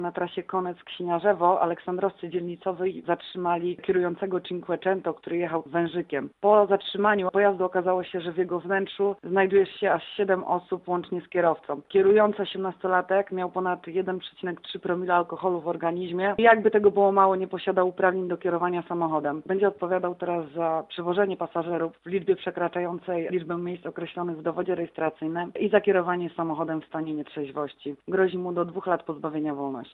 Na trasie Konec-Ksiniarzewo aleksandrowscy dzielnicowi zatrzymali kierującego Cinquecento, który jechał wężykiem. Po zatrzymaniu pojazdu okazało się, że w jego wnętrzu znajduje się aż 7 osób, łącznie z kierowcą. Kierujący 18-latek miał ponad 1,3 promila alkoholu w organizmie i jakby tego było mało, nie posiadał uprawnień do kierowania samochodem. Będzie odpowiadał teraz za przewożenie pasażerów w liczbie przekraczającej liczbę miejsc określonych w dowodzie rejestracyjnym i za kierowanie samochodem w stanie nietrzeźwości. Grozi mu do 2 lat pozbawienia wolności.